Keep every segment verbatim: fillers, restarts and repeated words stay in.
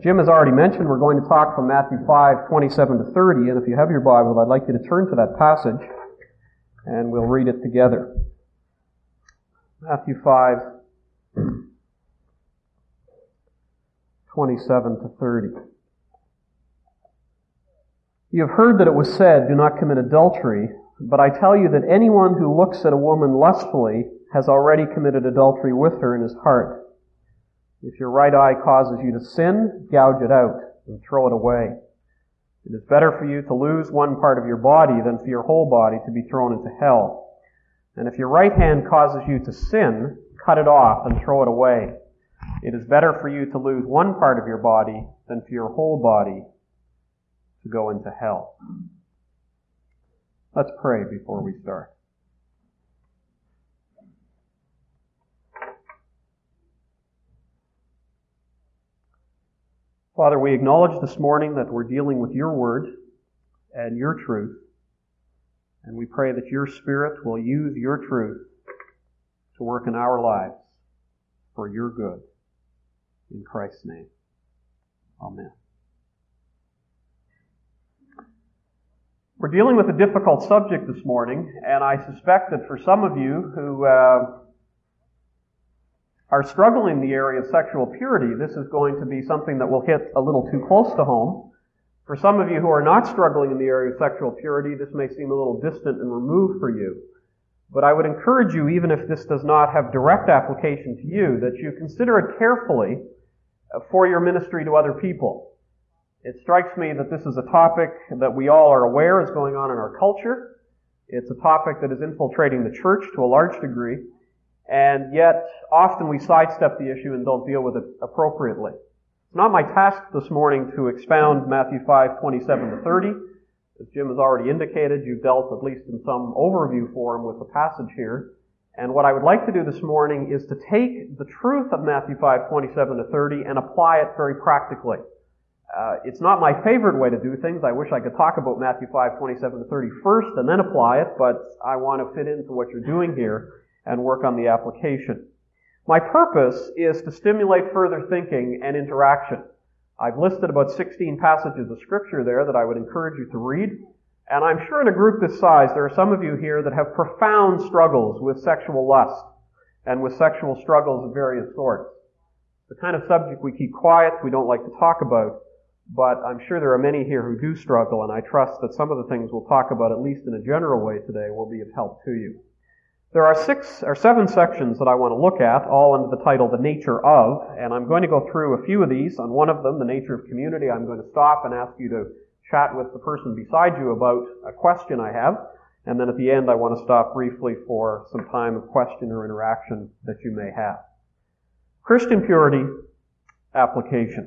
Jim has already mentioned we're going to talk from Matthew five, twenty-seven to thirty, and if you have your Bible, I'd like you to turn to that passage, and we'll read it together. Matthew five, twenty-seven to thirty. You have heard that it was said, do not commit adultery, but I tell you that anyone who looks at a woman lustfully has already committed adultery with her in his heart. If your right eye causes you to sin, gouge it out and throw it away. It is better for you to lose one part of your body than for your whole body to be thrown into hell. And if your right hand causes you to sin, cut it off and throw it away. It is better for you to lose one part of your body than for your whole body to go into hell. Let's pray before we start. Father, we acknowledge this morning that we're dealing with your word and your truth, and we pray that your Spirit will use your truth to work in our lives for your good. In Christ's name, amen. We're dealing with a difficult subject this morning, and I suspect that for some of you who uh, are struggling in the area of sexual purity, this is going to be something that will hit a little too close to home. For some of you who are not struggling in the area of sexual purity, this may seem a little distant and removed for you. But I would encourage you, even if this does not have direct application to you, that you consider it carefully for your ministry to other people. It strikes me that this is a topic that we all are aware is going on in our culture. It's a topic that is infiltrating the church to a large degree. And yet, often we sidestep the issue and don't deal with it appropriately. It's not my task this morning to expound Matthew five, twenty-seven to thirty. As Jim has already indicated, you've dealt, at least in some overview form, with the passage here. And what I would like to do this morning is to take the truth of Matthew five, twenty-seven to thirty and apply it very practically. Uh, it's not my favorite way to do things. I wish I could talk about Matthew five, twenty-seven to thirty first and then apply it, but I want to fit into what you're doing here and work on the application. My purpose is to stimulate further thinking and interaction. I've listed about sixteen passages of Scripture there that I would encourage you to read, and I'm sure in a group this size there are some of you here that have profound struggles with sexual lust and with sexual struggles of various sorts. The kind of subject we keep quiet, we don't like to talk about, but I'm sure there are many here who do struggle, and I trust that some of the things we'll talk about, at least in a general way today, will be of help to you. There are six or seven sections that I want to look at, all under the title, The Nature of, and I'm going to go through a few of these. On one of them, The Nature of Community, I'm going to stop and ask you to chat with the person beside you about a question I have, and then at the end I want to stop briefly for some time of question or interaction that you may have. Christian purity application.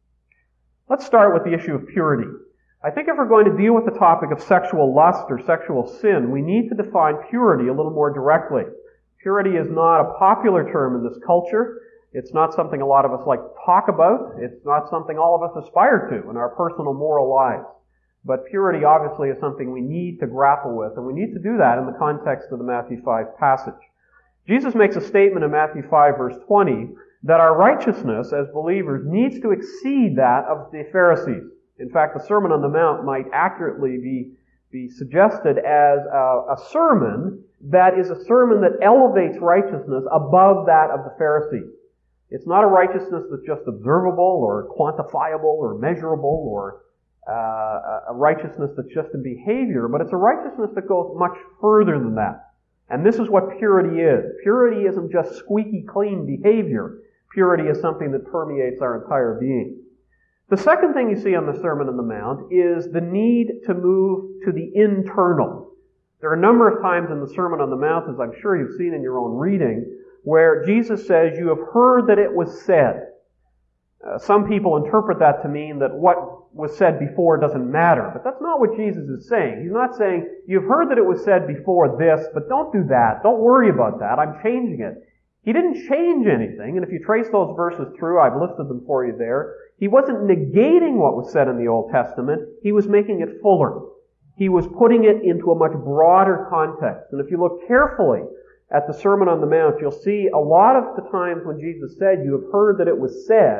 Let's start with the issue of purity. I think if we're going to deal with the topic of sexual lust or sexual sin, we need to define purity a little more directly. Purity is not a popular term in this culture. It's not something a lot of us like to talk about. It's not something all of us aspire to in our personal moral lives. But purity obviously is something we need to grapple with, and we need to do that in the context of the Matthew five passage. Jesus makes a statement in Matthew five verse twenty that our righteousness as believers needs to exceed that of the Pharisees. In fact, the Sermon on the Mount might accurately be, be suggested as a, a sermon that is a sermon that elevates righteousness above that of the Pharisees. It's not a righteousness that's just observable or quantifiable or measurable or uh, a righteousness that's just in behavior, but it's a righteousness that goes much further than that. And this is what purity is. Purity isn't just squeaky clean behavior. Purity is something that permeates our entire being. The second thing you see on the Sermon on the Mount is the need to move to the internal. There are a number of times in the Sermon on the Mount, as I'm sure you've seen in your own reading, where Jesus says, you have heard that it was said. Uh, some people interpret that to mean that what was said before doesn't matter. But that's not what Jesus is saying. He's not saying, you've heard that it was said before this, but don't do that. Don't worry about that. I'm changing it. He didn't change anything, and if you trace those verses through, I've listed them for you there, he wasn't negating what was said in the Old Testament, he was making it fuller. He was putting it into a much broader context. And if you look carefully at the Sermon on the Mount, you'll see a lot of the times when Jesus said, you have heard that it was said,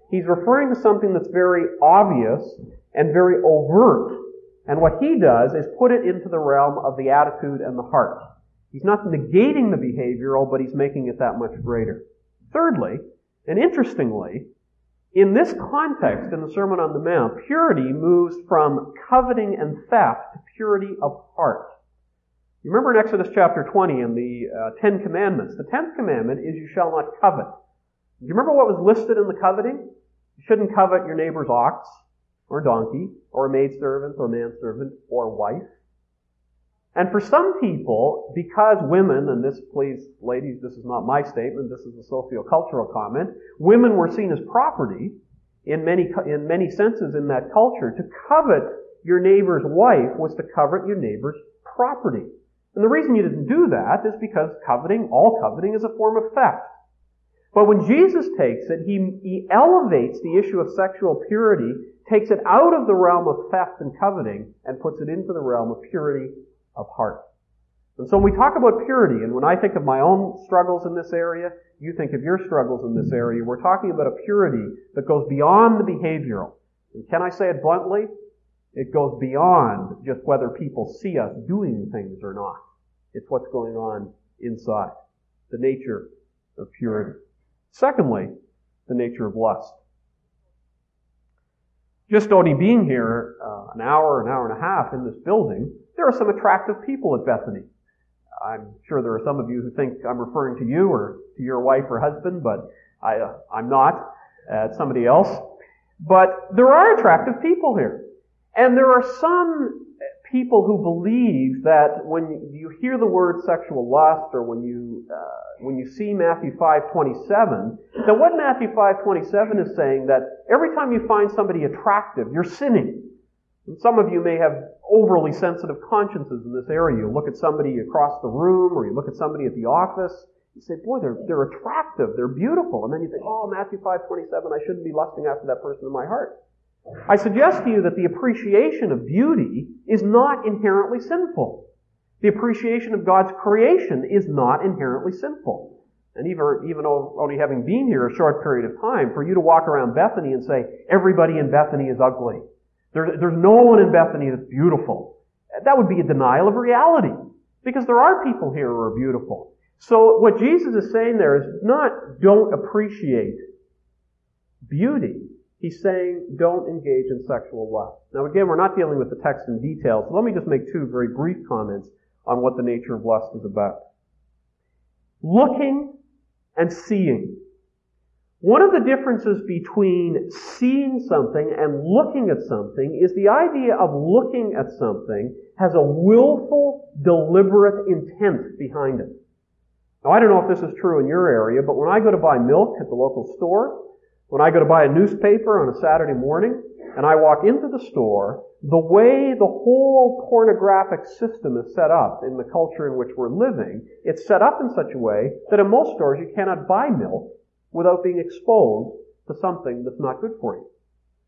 He's referring to something that's very obvious and very overt. And what he does is put it into the realm of the attitude and the heart. He's not negating the behavioral, but he's making it that much greater. Thirdly, and interestingly, in this context, in the Sermon on the Mount, purity moves from coveting and theft to purity of heart. You remember in Exodus chapter twenty in the uh, Ten Commandments, the tenth commandment is you shall not covet. Do you remember what was listed in the coveting? You shouldn't covet your neighbor's ox, or donkey, or maidservant, or manservant, or wife. And for some people, because women, and this, please, ladies, this is not my statement, this is a sociocultural comment, women were seen as property in many, in many senses in that culture. To covet your neighbor's wife was to covet your neighbor's property. And the reason you didn't do that is because coveting, all coveting, is a form of theft. But when Jesus takes it, he, he elevates the issue of sexual purity, takes it out of the realm of theft and coveting, and puts it into the realm of purity of heart. And so when we talk about purity, and when I think of my own struggles in this area, you think of your struggles in this area, we're talking about a purity that goes beyond the behavioral. And can I say it bluntly? It goes beyond just whether people see us doing things or not. It's what's going on inside. The nature of purity. Secondly, the nature of lust. Just only being here uh, an hour, an hour and a half in this building, there are some attractive people at Bethany. I'm sure there are some of you who think I'm referring to you or to your wife or husband, but I, uh, I'm not. Uh, it's somebody else. But there are attractive people here. And there are some people who believe that when you hear the word sexual lust, or when you uh, when you see Matthew five twenty-seven, that what Matthew five twenty-seven is saying, that every time you find somebody attractive, you're sinning. And some of you may have overly sensitive consciences in this area. You look at somebody across the room, or you look at somebody at the office, you say, boy, they're they're attractive, they're beautiful. And then you think, oh, Matthew five twenty-seven, I shouldn't be lusting after that person in my heart. I suggest to you that the appreciation of beauty is not inherently sinful. The appreciation of God's creation is not inherently sinful. And even, even only having been here a short period of time, for you to walk around Bethany and say, everybody in Bethany is ugly. There, there's no one in Bethany that's beautiful. That would be a denial of reality. Because there are people here who are beautiful. So what Jesus is saying there is not don't appreciate beauty. He's saying, don't engage in sexual lust. Now again, we're not dealing with the text in detail, so let me just make two very brief comments on what the nature of lust is about. Looking and seeing. One of the differences between seeing something and looking at something is the idea of looking at something has a willful, deliberate intent behind it. Now I don't know if this is true in your area, but when I go to buy milk at the local store, when I go to buy a newspaper on a Saturday morning, and I walk into the store, the way the whole pornographic system is set up in the culture in which we're living, it's set up in such a way that in most stores you cannot buy milk without being exposed to something that's not good for you.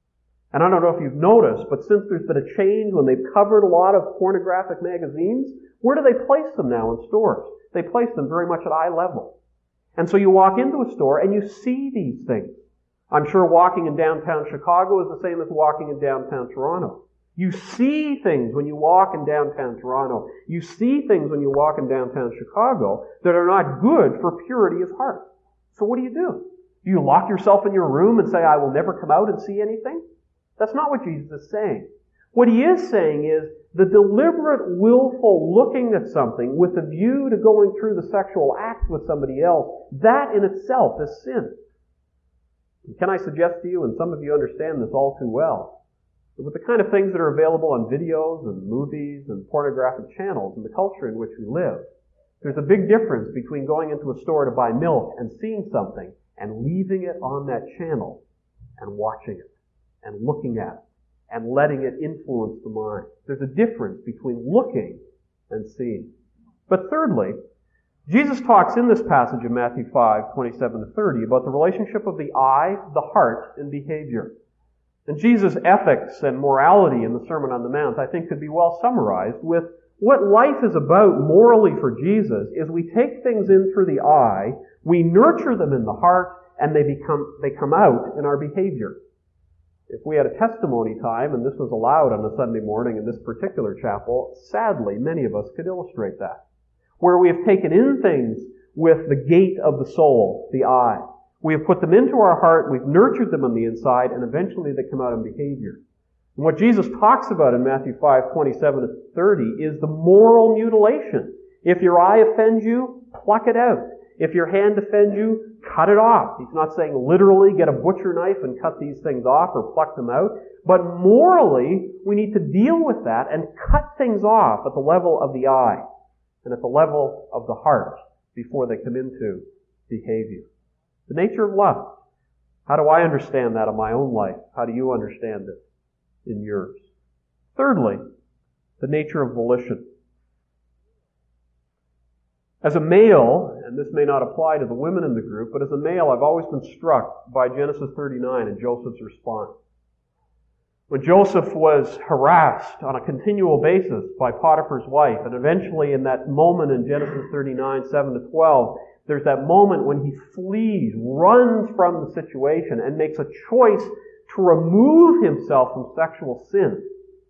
And I don't know if you've noticed, but since there's been a change when they've covered a lot of pornographic magazines, where do they place them now in stores? They place them very much at eye level. And so you walk into a store and you see these things. I'm sure walking in downtown Chicago is the same as walking in downtown Toronto. You see things when you walk in downtown Toronto. You see things when you walk in downtown Chicago that are not good for purity of heart. So what do you do? Do you lock yourself in your room and say, I will never come out and see anything? That's not what Jesus is saying. What he is saying is the deliberate, willful looking at something with a view to going through the sexual act with somebody else, that in itself is sin. Can I suggest to you, and some of you understand this all too well, that with the kind of things that are available on videos and movies and pornographic channels in the culture in which we live, there's a big difference between going into a store to buy milk and seeing something and leaving it on that channel and watching it and looking at it and letting it influence the mind. There's a difference between looking and seeing. But thirdly, Jesus talks in this passage of Matthew five, twenty-seven to thirty about the relationship of the eye, the heart, and behavior. And Jesus' ethics and morality in the Sermon on the Mount, I think, could be well summarized with what life is about morally for Jesus is we take things in through the eye, we nurture them in the heart, and they become they come out in our behavior. If we had a testimony time, and this was allowed on a Sunday morning in this particular chapel, sadly, many of us could illustrate that. Where we have taken in things with the gate of the soul, the eye. We have put them into our heart, we've nurtured them on the inside, and eventually they come out in behavior. And what Jesus talks about in Matthew five, twenty-seven to thirty is the moral mutilation. If your eye offends you, pluck it out. If your hand offends you, cut it off. He's not saying literally get a butcher knife and cut these things off or pluck them out. But morally, we need to deal with that and cut things off at the level of the eye and at the level of the heart before they come into behavior. The nature of lust. How do I understand that in my own life? How do you understand it in yours? Thirdly, the nature of volition. As a male, and this may not apply to the women in the group, but as a male, I've always been struck by Genesis thirty-nine and Joseph's response. When Joseph was harassed on a continual basis by Potiphar's wife, and eventually in that moment in Genesis thirty-nine, seven to twelve, there's that moment when he flees, runs from the situation, and makes a choice to remove himself from sexual sin.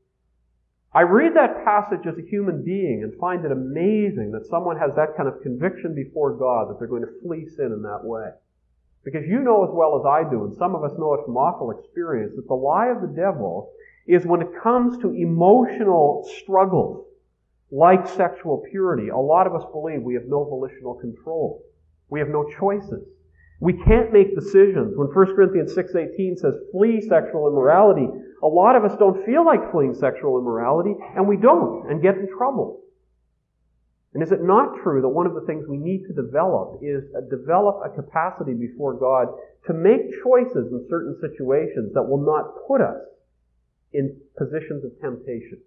I read that passage as a human being and find it amazing that someone has that kind of conviction before God that they're going to flee sin in that way. Because you know as well as I do, and some of us know it from awful experience, that the lie of the devil is when it comes to emotional struggles like sexual purity, a lot of us believe we have no volitional control. We have no choices. We can't make decisions. When First Corinthians six eighteen says, flee sexual immorality, a lot of us don't feel like fleeing sexual immorality, and we don't, and get in trouble. And is it not true that one of the things we need to develop is uh, develop a capacity before God to make choices in certain situations that will not put us in positions of temptation?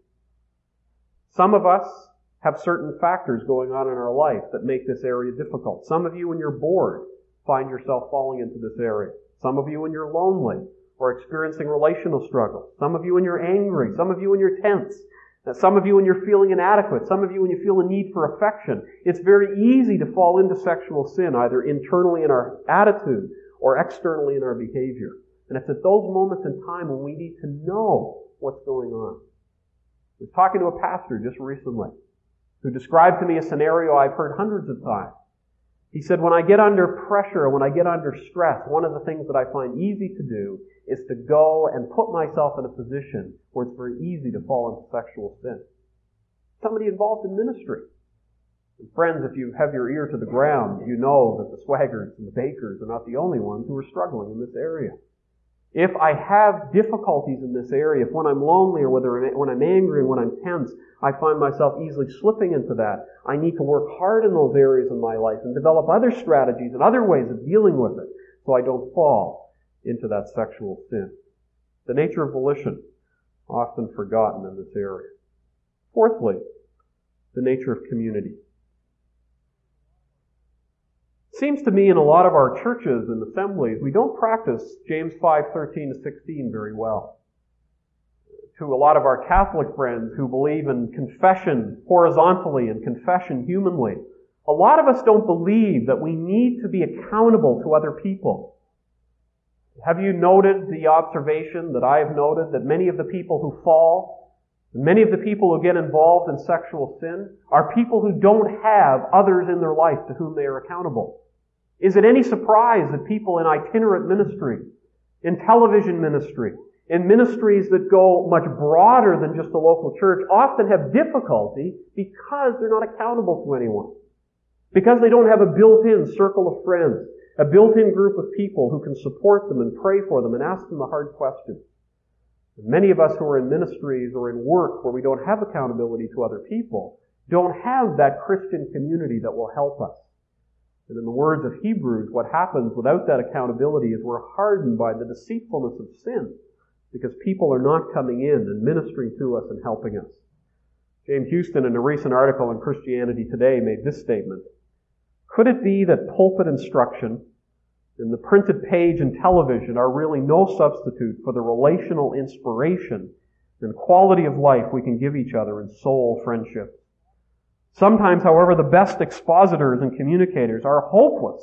Some of us have certain factors going on in our life that make this area difficult. Some of you, when you're bored, find yourself falling into this area. Some of you, when you're lonely or experiencing relational struggles. Some of you, when you're angry. Some of you, when you're tense. Some of you, when you're feeling inadequate. Some of you, when you feel a need for affection. It's very easy to fall into sexual sin, either internally in our attitude or externally in our behavior. And it's at those moments in time when we need to know what's going on. I was talking to a pastor just recently who described to me a scenario I've heard hundreds of times. He said, when I get under pressure, when I get under stress, one of the things that I find easy to do is to go and put myself in a position where it's very easy to fall into sexual sin. Somebody involved in ministry. And friends, if you have your ear to the ground, you know that the Swaggarts and the Bakers are not the only ones who are struggling in this area. If I have difficulties in this area, if when I'm lonely or whether when I'm angry and when I'm tense, I find myself easily slipping into that, I need to work hard in those areas in my life and develop other strategies and other ways of dealing with it so I don't fall into that sexual sin. The nature of volition, often forgotten in this area. Fourthly, the nature of community. Seems to me in a lot of our churches and assemblies, we don't practice James five, thirteen to sixteen very well. To a lot of our Catholic friends who believe in confession horizontally and confession humanly, a lot of us don't believe that we need to be accountable to other people. Have you noted the observation that I have noted that many of the people who fall, many of the people who get involved in sexual sin, are people who don't have others in their life to whom they are accountable? Is it any surprise that people in itinerant ministry, in television ministry, in ministries that go much broader than just the local church, often have difficulty because they're not accountable to anyone? Because they don't have a built-in circle of friends, a built-in group of people who can support them and pray for them and ask them the hard questions. Many of us who are in ministries or in work where we don't have accountability to other people don't have that Christian community that will help us. And in the words of Hebrews, what happens without that accountability is we're hardened by the deceitfulness of sin because people are not coming in and ministering to us and helping us. James Houston, in a recent article in Christianity Today, made this statement: could it be that pulpit instruction and the printed page and television are really no substitute for the relational inspiration and quality of life we can give each other in soul friendship? Sometimes, however, the best expositors and communicators are hopeless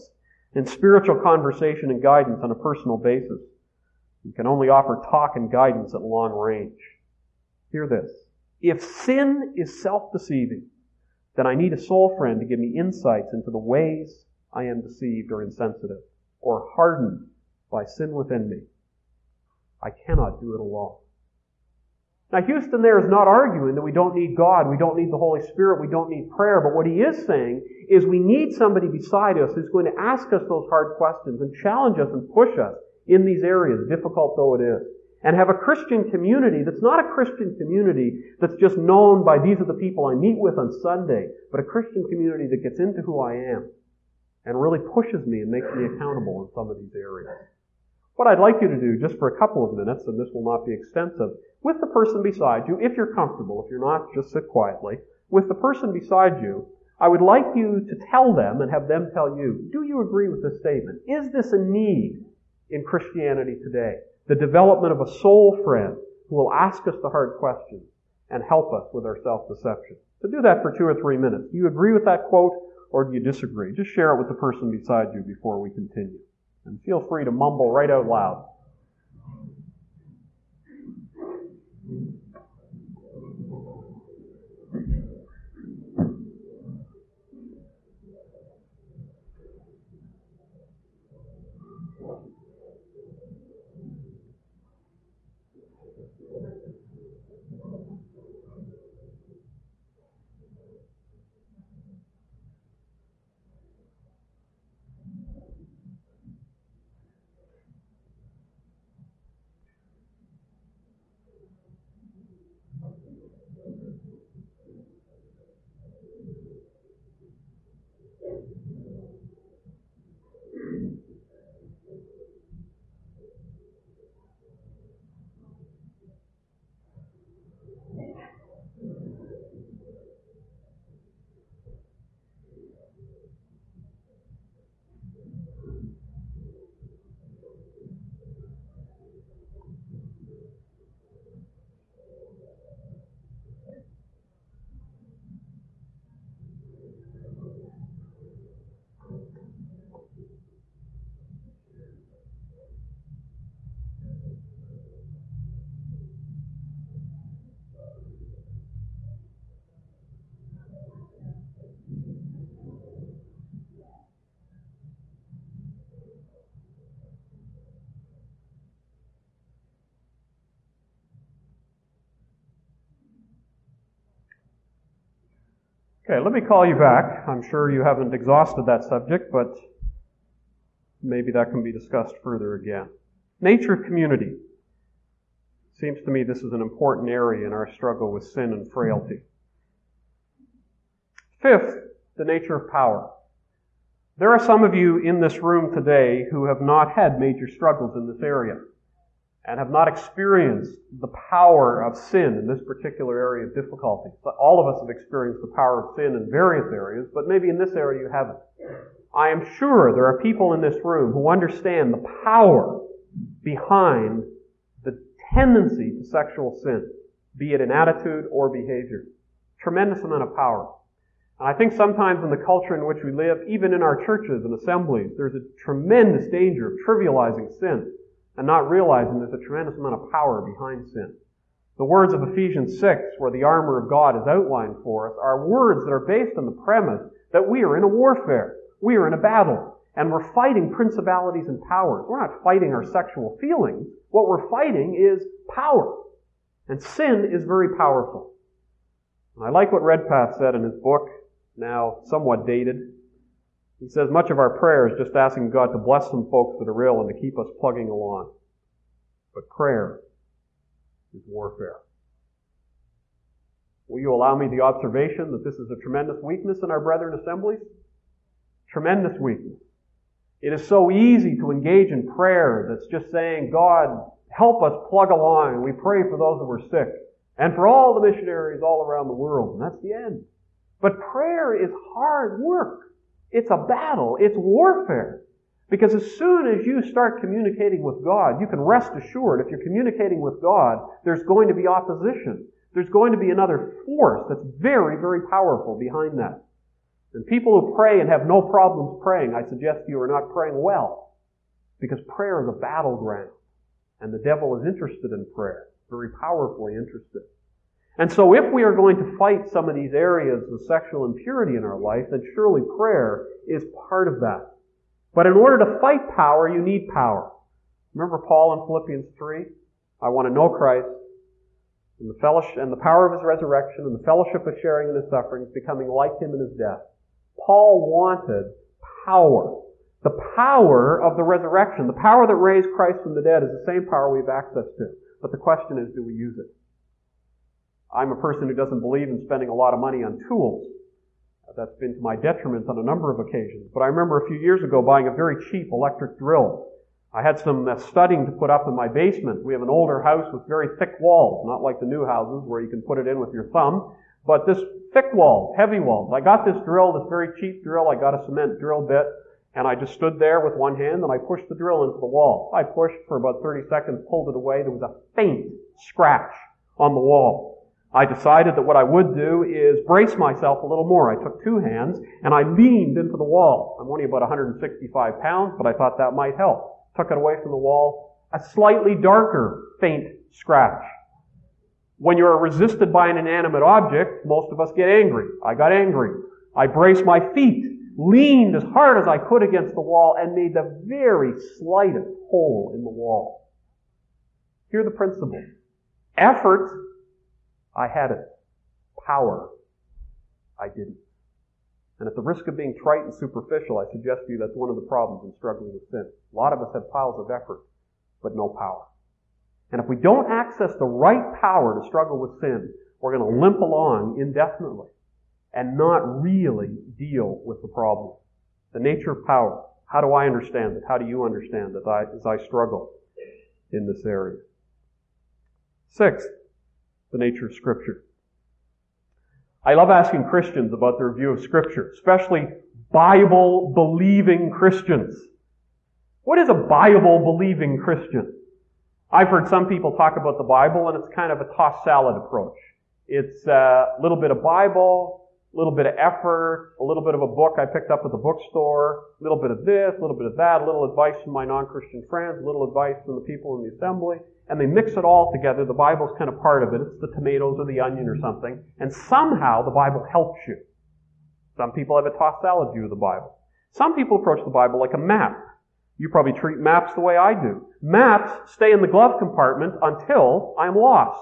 In spiritual conversation and guidance on a personal basis, we can only offer talk and guidance at long range. Hear this. If sin is self-deceiving, then I need a soul friend to give me insights into the ways I am deceived or insensitive, or hardened by sin within me. I cannot do it alone. Now, Houston there is not arguing that we don't need God, we don't need the Holy Spirit, we don't need prayer, but what he is saying is we need somebody beside us who's going to ask us those hard questions and challenge us and push us in these areas, difficult though it is. And have a Christian community that's not a Christian community that's just known by these are the people I meet with on Sunday, but a Christian community that gets into who I am and really pushes me and makes me accountable in some of these areas. What I'd like you to do, just for a couple of minutes, and this will not be extensive, with the person beside you, if you're comfortable, if you're not, just sit quietly, with the person beside you, I would like you to tell them and have them tell you, do you agree with this statement? Is this a need in Christianity today? The development of a soul friend who will ask us the hard questions and help us with our self-deception. So do that for two or three minutes. Do you agree with that quote or do you disagree? Just share it with the person beside you before we continue. And feel free to mumble right out loud. Okay, let me call you back. I'm sure you haven't exhausted that subject, but maybe that can be discussed further again. Nature of community. Seems to me this is an important area in our struggle with sin and frailty. Fifth, the nature of power. There are some of you in this room today who have not had major struggles in this area and have not experienced the power of sin in this particular area of difficulty. But all of us have experienced the power of sin in various areas, but maybe in this area you haven't. I am sure there are people in this room who understand the power behind the tendency to sexual sin, be it in attitude or behavior. Tremendous amount of power. And I think sometimes in the culture in which we live, even in our churches and assemblies, there's a tremendous danger of trivializing sin and not realizing there's a tremendous amount of power behind sin. The words of Ephesians six, where the armor of God is outlined for us, are words that are based on the premise that we are in a warfare. We are in a battle. And we're fighting principalities and powers. We're not fighting our sexual feelings. What we're fighting is power. And sin is very powerful. And I like what Redpath said in his book, now somewhat dated. He says, much of our prayer is just asking God to bless some folks that are ill and to keep us plugging along. But prayer is warfare. Will you allow me the observation that this is a tremendous weakness in our brethren assemblies? Tremendous weakness. It is so easy to engage in prayer that's just saying, God, help us plug along, and we pray for those who are sick, and for all the missionaries all around the world, and that's the end. But prayer is hard work. It's a battle. It's warfare. Because as soon as you start communicating with God, you can rest assured if you're communicating with God, there's going to be opposition. There's going to be another force that's very, very powerful behind that. And people who pray and have no problems praying, I suggest to you, are not praying well. Because prayer is a battleground. And the devil is interested in prayer. Very powerfully interested. And so if we are going to fight some of these areas of sexual impurity in our life, then surely prayer is part of that. But in order to fight power, you need power. Remember Paul in Philippians three? I want to know Christ and the fellowship and the power of His resurrection and the fellowship of sharing in His sufferings, becoming like Him in His death. Paul wanted power. The power of the resurrection, the power that raised Christ from the dead, is the same power we have access to. But the question is, do we use it? I'm a person who doesn't believe in spending a lot of money on tools. That's been to my detriment on a number of occasions. But I remember a few years ago buying a very cheap electric drill. I had some uh, studding to put up in my basement. We have an older house with very thick walls, not like the new houses where you can put it in with your thumb, but this thick walls, heavy walls. I got this drill, this very cheap drill. I got a cement drill bit, and I just stood there with one hand and I pushed the drill into the wall. I pushed for about thirty seconds, pulled it away. There was a faint scratch on the wall. I decided that what I would do is brace myself a little more. I took two hands and I leaned into the wall. I'm only about one hundred sixty-five pounds, but I thought that might help. Took it away from the wall. A slightly darker, faint scratch. When you're resisted by an inanimate object, most of us get angry. I got angry. I braced my feet, leaned as hard as I could against the wall, and made the very slightest hole in the wall. Hear the principle. Effort, I had it. Power, I didn't. And at the risk of being trite and superficial, I suggest to you that's one of the problems in struggling with sin. A lot of us have piles of effort, but no power. And if we don't access the right power to struggle with sin, we're going to limp along indefinitely and not really deal with the problem. The nature of power. How do I understand it? How do you understand it as I, as I struggle in this area? Sixth, the nature of Scripture. I love asking Christians about their view of Scripture, especially Bible-believing Christians. What is a Bible-believing Christian? I've heard some people talk about the Bible, and it's kind of a tossed salad approach. It's a little bit of Bible, a little bit of effort, a little bit of a book I picked up at the bookstore, a little bit of this, a little bit of that, a little advice from my non-Christian friends, a little advice from the people in the assembly, and they mix it all together. The Bible's kind of part of it. It's the tomatoes or the onion or something, and somehow the Bible helps you. Some people have a tossed salad view of the Bible. Some people approach the Bible like a map. You probably treat maps the way I do. Maps stay in the glove compartment until I'm lost.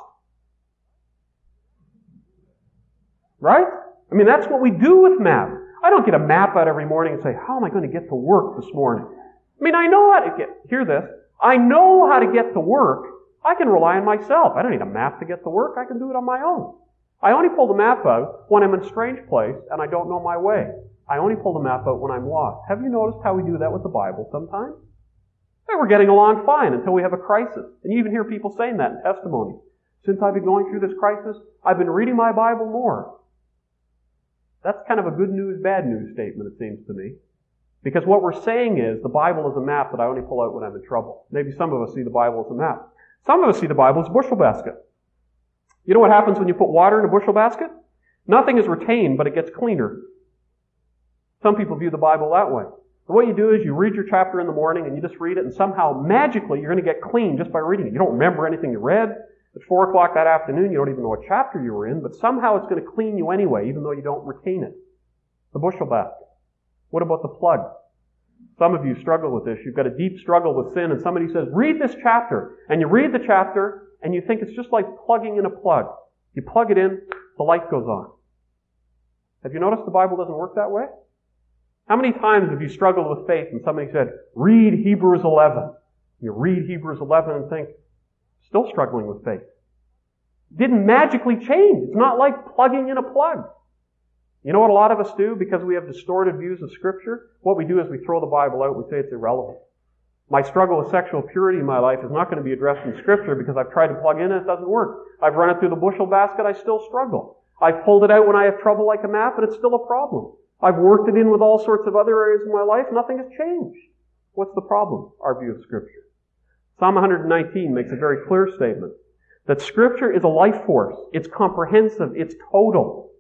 Right? I mean, that's what we do with maps. I don't get a map out every morning and say, how am I going to get to work this morning? I mean, I know how to get, hear this, I know how to get to work. I can rely on myself. I don't need a map to get to work. I can do it on my own. I only pull the map out when I'm in a strange place and I don't know my way. I only pull the map out when I'm lost. Have you noticed how we do that with the Bible sometimes? Hey, we're getting along fine until we have a crisis. And you even hear people saying that in testimony. Since I've been going through this crisis, I've been reading my Bible more. That's kind of a good news, bad news statement, it seems to me. Because what we're saying is the Bible is a map that I only pull out when I'm in trouble. Maybe some of us see the Bible as a map. Some of us see the Bible as a bushel basket. You know what happens when you put water in a bushel basket? Nothing is retained, but it gets cleaner. Some people view the Bible that way. And what you do is you read your chapter in the morning and you just read it, and somehow magically you're going to get clean just by reading it. You don't remember anything you read. At four o'clock that afternoon, you don't even know what chapter you were in, but somehow it's going to clean you anyway, even though you don't retain it. The bushel basket. What about the plug? Some of you struggle with this. You've got a deep struggle with sin, and somebody says, read this chapter. And you read the chapter, and you think it's just like plugging in a plug. You plug it in, the light goes on. Have you noticed the Bible doesn't work that way? How many times have you struggled with faith and somebody said, read Hebrews eleven? You read Hebrews eleven and think, still struggling with faith. It didn't magically change. It's not like plugging in a plug. You know what a lot of us do because we have distorted views of Scripture? What we do is we throw the Bible out, we say it's irrelevant. My struggle with sexual purity in my life is not going to be addressed in Scripture because I've tried to plug in and it doesn't work. I've run it through the bushel basket, I still struggle. I've pulled it out when I have trouble like a map and it's still a problem. I've worked it in with all sorts of other areas of my life, nothing has changed. What's the problem? Our view of Scripture. Psalm one nineteen makes a very clear statement that Scripture is a life force. It's comprehensive. It's total.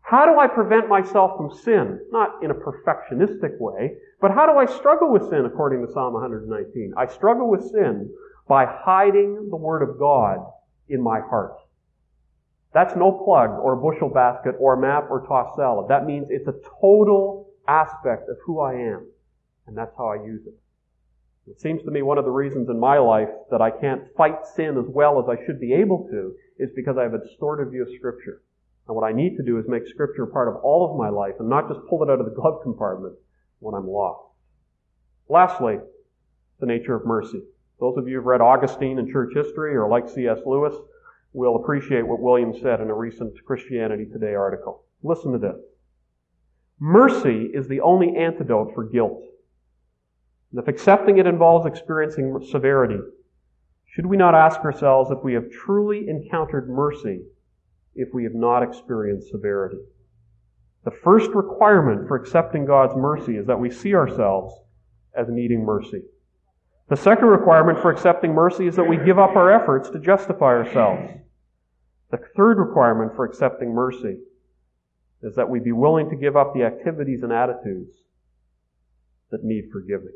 How do I prevent myself from sin? Not in a perfectionistic way, but how do I struggle with sin according to Psalm one nineteen? I struggle with sin by hiding the Word of God in my heart. That's no plug or a bushel basket or a map or tossed salad. That means it's a total aspect of who I am. And that's how I use it. It seems to me one of the reasons in my life that I can't fight sin as well as I should be able to is because I have a distorted view of Scripture. And what I need to do is make Scripture part of all of my life and not just pull it out of the glove compartment when I'm lost. Lastly, the nature of mercy. Those of you who have read Augustine in church history or like C S Lewis will appreciate what William said in a recent Christianity Today article. Listen to this. Mercy is the only antidote for guilt. And if accepting it involves experiencing severity, should we not ask ourselves if we have truly encountered mercy if we have not experienced severity? The first requirement for accepting God's mercy is that we see ourselves as needing mercy. The second requirement for accepting mercy is that we give up our efforts to justify ourselves. The third requirement for accepting mercy is that we be willing to give up the activities and attitudes that need forgiving.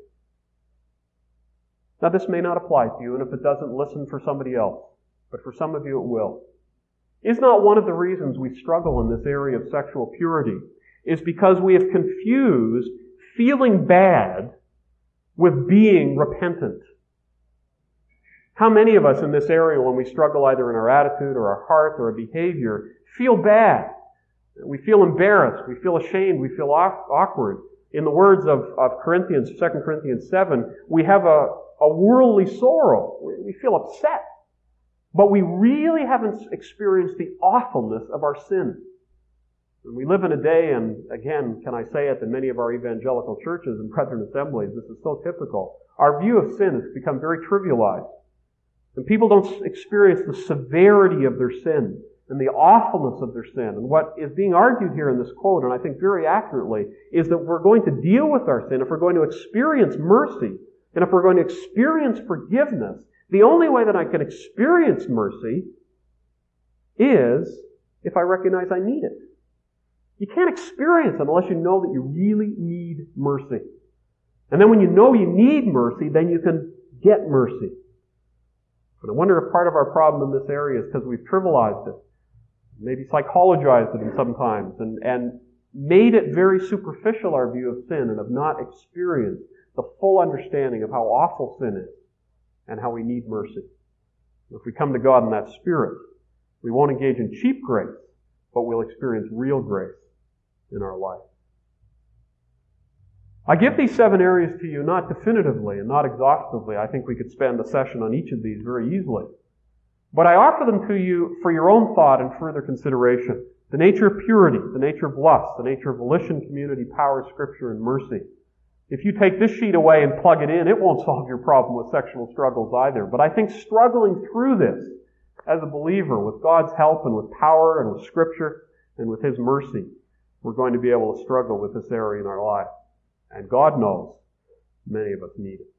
Now, this may not apply to you, and if it doesn't, listen for somebody else. But for some of you, it will. Is not one of the reasons we struggle in this area of sexual purity is because we have confused feeling bad with being repentant? How many of us in this area, when we struggle either in our attitude or our heart or our behavior, feel bad? We feel embarrassed. We feel ashamed. We feel awkward. In the words of, of Corinthians, Second Corinthians seven, we have a, a worldly sorrow. We feel upset. But we really haven't experienced the awfulness of our sin. And we live in a day, and again, can I say it, in many of our evangelical churches and brethren assemblies, this is so typical. Our view of sin has become very trivialized. And people don't experience the severity of their sin and the awfulness of their sin. And what is being argued here in this quote, and I think very accurately, is that we're going to deal with our sin, if we're going to experience mercy, and if we're going to experience forgiveness, the only way that I can experience mercy is if I recognize I need it. You can't experience it unless you know that you really need mercy. And then when you know you need mercy, then you can get mercy. And I wonder if part of our problem in this area is because we've trivialized it, maybe psychologized it sometimes, and, and made it very superficial, our view of sin, and have not experienced the full understanding of how awful sin is and how we need mercy. If we come to God in that spirit, we won't engage in cheap grace, but we'll experience real grace in our life. I give these seven areas to you not definitively and not exhaustively. I think we could spend a session on each of these very easily. But I offer them to you for your own thought and further consideration. The nature of purity, the nature of lust, the nature of volition, community, power, Scripture, and mercy. If you take this sheet away and plug it in, it won't solve your problem with sexual struggles either. But I think struggling through this as a believer with God's help and with power and with Scripture and with His mercy, we're going to be able to struggle with this area in our life. And God knows many of us need it.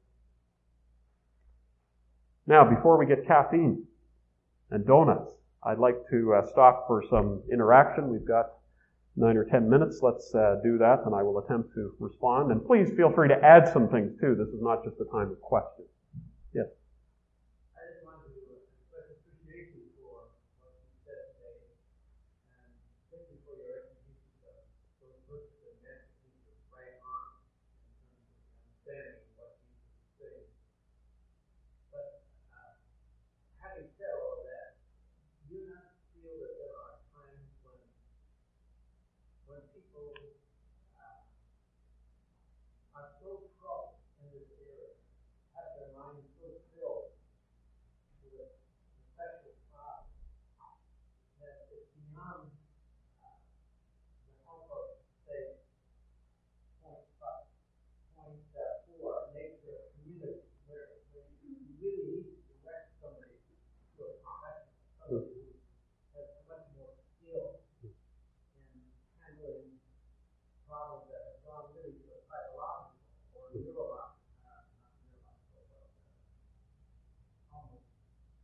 Now, before we get caffeine and donuts, I'd like to uh, stop for some interaction. We've got nine or ten minutes. Let's uh, do that, and I will attempt to respond. And please feel free to add some things, too. This is not just a time of questions. Yes? I just wanted to express appreciation for what you said today, and thank you for your execution of those verses and messages right on in terms of understanding what Jesus is saying. But uh, having said all of that, do you not feel that there are times when when people uh, are so troubled in this area, have their minds so filled with the sexual problem, that it's beyond uh, the help of, say, point five, point uh, four, nature of community, where, where you really need to direct somebody to a professional, somebody who has much more skill in handling problems that have gone really to a psychological or neurological, uh, not neurological, but uh, almost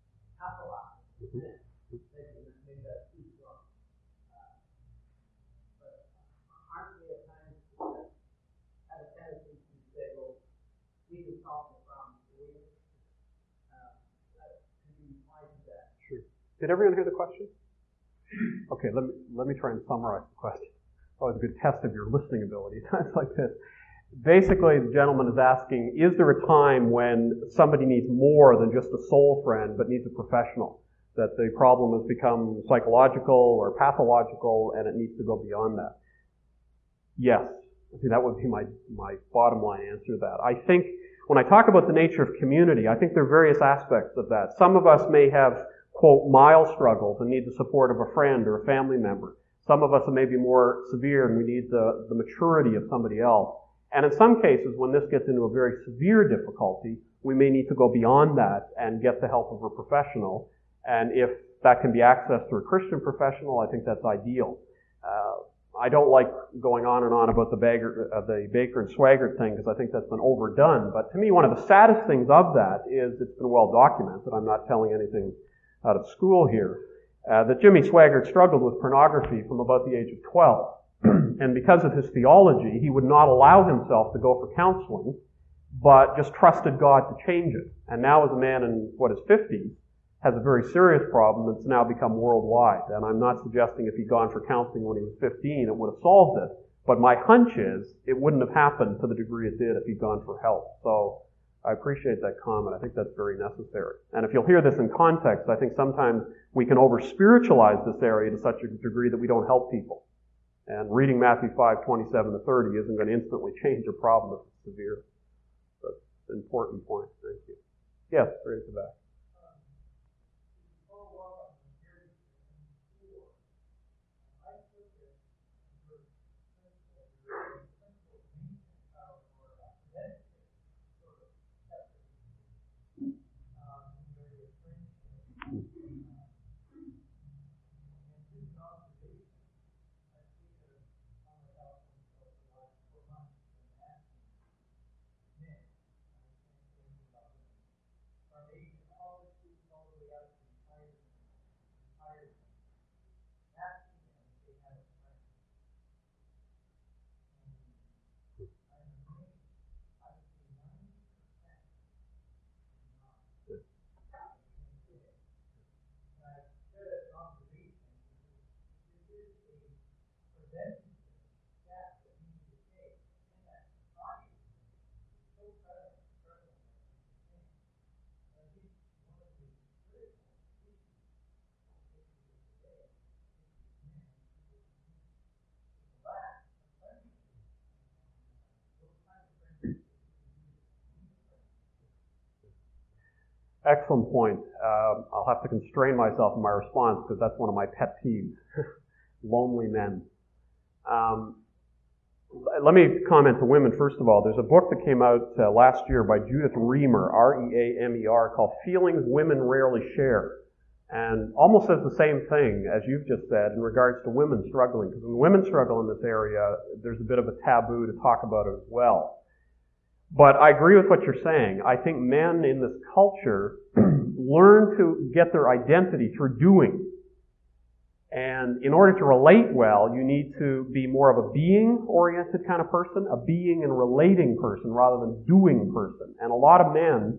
pathological. Mm-hmm. Maybe, maybe that's too strong. Uh, Did everyone hear the question? Okay, let me, let me try and summarize the question. Always a good test of your listening ability at times like this. Basically, the gentleman is asking, is there a time when somebody needs more than just a soul friend, but needs a professional? That the problem has become psychological or pathological, and it needs to go beyond that? Yes. I think that would be my, my bottom line answer to that. I think when I talk about the nature of community, I think there are various aspects of that. Some of us may have, quote, mild struggles and need the support of a friend or a family member. Some of us may be more severe and we need the, the maturity of somebody else. And in some cases, when this gets into a very severe difficulty, we may need to go beyond that and get the help of a professional. And if that can be accessed through a Christian professional, I think that's ideal. Uh, I don't like going on and on about the, Baker, uh, the Baker and Swaggart thing because I think that's been overdone. But to me, one of the saddest things of that is it's been well documented. I'm not telling anything out of school here. Uh, that Jimmy Swaggart struggled with pornography from about the age of twelve. And because of his theology, he would not allow himself to go for counseling, but just trusted God to change it. And now as a man in, what, his fifties, has a very serious problem that's now become worldwide. And I'm not suggesting if he'd gone for counseling when he was fifteen, it would have solved it. But my hunch is it wouldn't have happened to the degree it did if he'd gone for help. So I appreciate that comment. I think that's very necessary. And if you'll hear this in context, I think sometimes we can over-spiritualize this area to such a degree that we don't help people. And reading Matthew five, twenty-seven to thirty isn't going to instantly change a problem if it's severe. That's an important point. Thank you. Yes, right at the back. Excellent point. Uh, I'll have to constrain myself in my response because that's one of my pet peeves. Lonely men. Um, let me comment to women first of all. There's a book that came out uh, last year by Judith Reamer, R E A M E R, called Feelings Women Rarely Share. And almost says the same thing as you've just said in regards to women struggling. Because when women struggle in this area, there's a bit of a taboo to talk about it as well. But I agree with what you're saying. I think men in this culture learn to get their identity through doing. And in order to relate well, you need to be more of a being-oriented kind of person, a being and relating person rather than doing person. And a lot of men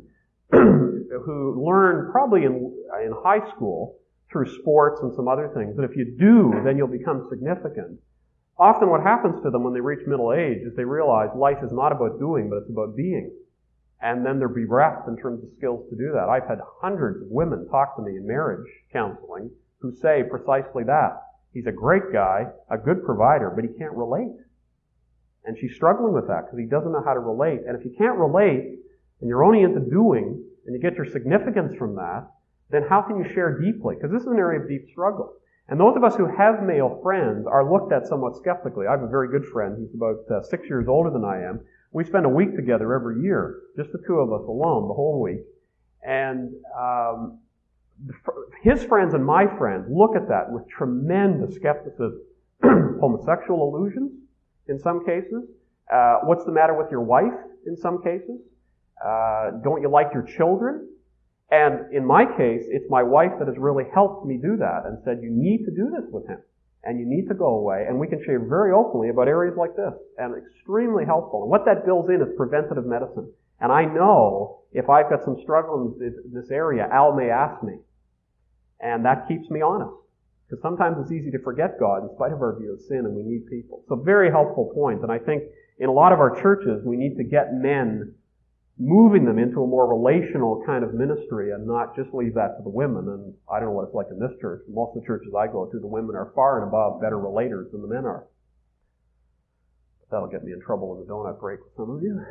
who learn probably in, in high school through sports and some other things that if you do, then you'll become significant. Often what happens to them when they reach middle age is they realize life is not about doing, but it's about being. And then they're bereft in terms of skills to do that. I've had hundreds of women talk to me in marriage counseling who say precisely that. He's a great guy, a good provider, but he can't relate. And she's struggling with that because he doesn't know how to relate. And if you can't relate, and you're only into doing, and you get your significance from that, then how can you share deeply? Because this is an area of deep struggle. And those of us who have male friends are looked at somewhat skeptically. I have a very good friend. He's about uh, six years older than I am. We spend a week together every year, just the two of us alone, the whole week. And um, his friends and my friends look at that with tremendous skepticism. Homosexual illusions, in some cases. Uh, what's the matter with your wife, in some cases? Uh, don't you like your children? And in my case, it's my wife that has really helped me do that and said, you need to do this with him. And you need to go away. And we can share very openly about areas like this. And extremely helpful. And what that builds in is preventative medicine. And I know if I've got some struggle in this area, Al may ask me. And that keeps me honest. Because sometimes it's easy to forget God in spite of our view of sin, and we need people. So very helpful point. And I think in a lot of our churches, we need to get men, moving them into a more relational kind of ministry and not just leave that to the women. And I don't know what it's like in this church. Most of the churches I go to, the women are far and above better relators than the men are. That'll get me in trouble in the donut break with some of you.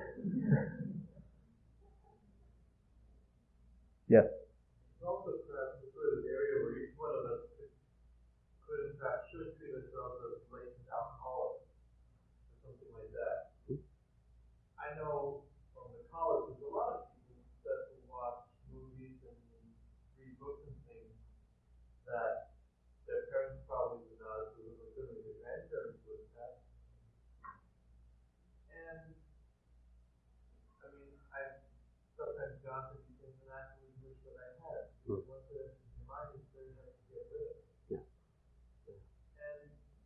Yes? It's also perhaps the sort of area where each one of us could, could in fact, should treat ourselves as blatant alcoholics or something like that. I know from the college, there's a lot of people that will watch movies and read books and things that their parents probably would not, or certainly their grandparents would have. And, I mean, I've sometimes gone to these things and actually wish that I had. Because once they're in your mind, it's very hard to get rid of. Yeah. And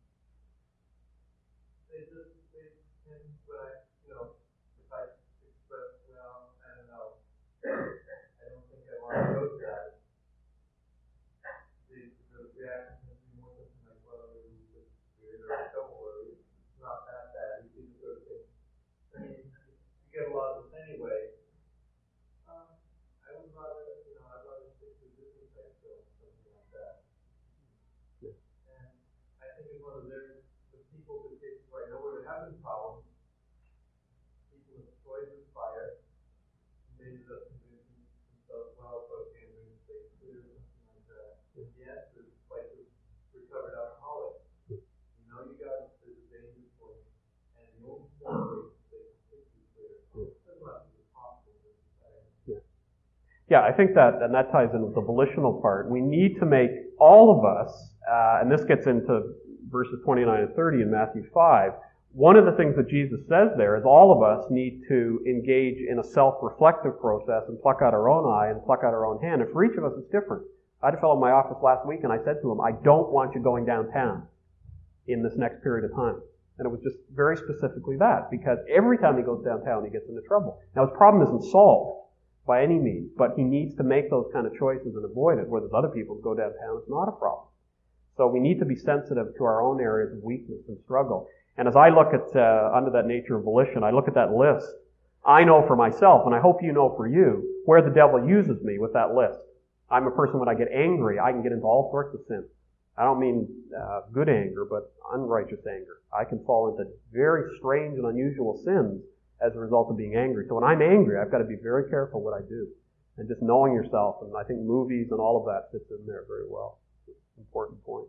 they just, they tend, when I, you know, if I express, well, I don't know, I don't think I want to go to that. The, the reaction tends to be more something like, well, you're just weird, or don't worry, it's not that bad. You see the sort of thing. I mean, you get a lot of this anyway. Um, I would rather, you know, I'd rather stick to business type film, something like that. Yeah. And I think it's one of their, the people that get where I know where they're having problems, people with toys with fire, they ended up convincing themselves, well, it's okay, I'm going to stay clear, or something like that. And the answer is like a recovered alcoholic. You know you got there's a danger point, and the only way to stay completely clear, as much as possible in society. Yeah. Yeah, I think that, and that ties in with the volitional part. We need to make all of us, uh, and this gets into verses twenty-nine and thirty in Matthew five, one of the things that Jesus says there is all of us need to engage in a self-reflective process and pluck out our own eye and pluck out our own hand. And for each of us, it's different. I had a fellow in my office last week, and I said to him, I don't want you going downtown in this next period of time. And it was just very specifically that, because every time he goes downtown, he gets into trouble. Now, his problem isn't solved by any means, but he needs to make those kind of choices and avoid it, where there's other people who go downtown, it's not a problem. So we need to be sensitive to our own areas of weakness and struggle. And as I look at, uh, under that nature of volition, I look at that list, I know for myself, and I hope you know for you, where the devil uses me with that list. I'm a person, when I get angry, I can get into all sorts of sin. I don't mean uh, good anger, but unrighteous anger. I can fall into very strange and unusual sins as a result of being angry. So when I'm angry, I've got to be very careful what I do. And just knowing yourself, and I think movies and all of that fits in there very well. It's an important point.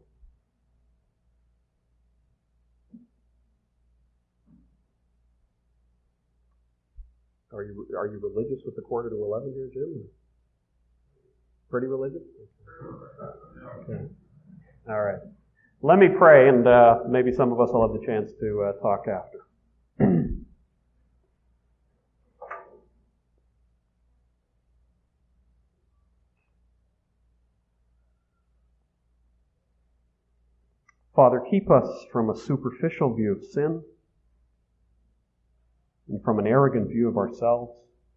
Are you are you religious with the quarter to eleven here, Jim? Pretty religious? Okay. All right. Let me pray, and uh, maybe some of us will have the chance to uh, talk after. Father, keep us from a superficial view of sin and from an arrogant view of ourselves.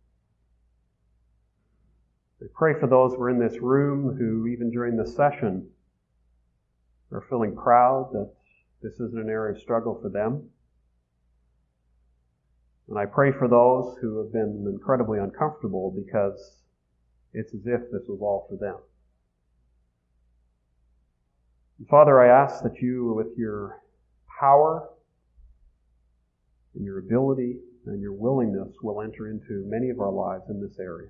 I pray for those who are in this room who, even during this session, are feeling proud that this isn't an area of struggle for them. And I pray for those who have been incredibly uncomfortable because it's as if this was all for them. And Father, I ask that you, with your power and your ability and your willingness, will enter into many of our lives in this area.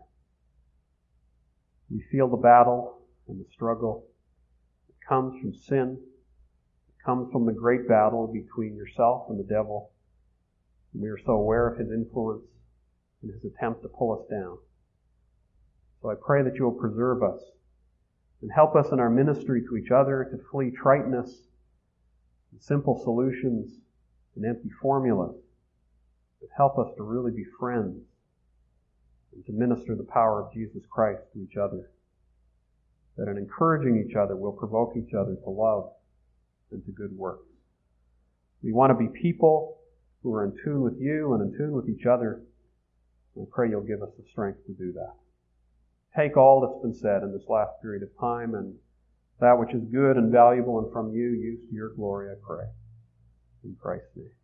We feel the battle and the struggle. It comes from sin. It comes from the great battle between yourself and the devil. And we are so aware of his influence and his attempt to pull us down. So I pray that you will preserve us and help us in our ministry to each other to flee triteness and simple solutions and empty formulas, but help us to really be friends and to minister the power of Jesus Christ to each other. That in encouraging each other, we'll provoke each other to love and to good works. We want to be people who are in tune with you and in tune with each other. I pray you'll give us the strength to do that. Take all that's been said in this last period of time and that which is good and valuable and from you, used to your glory, I pray. In Christ's name.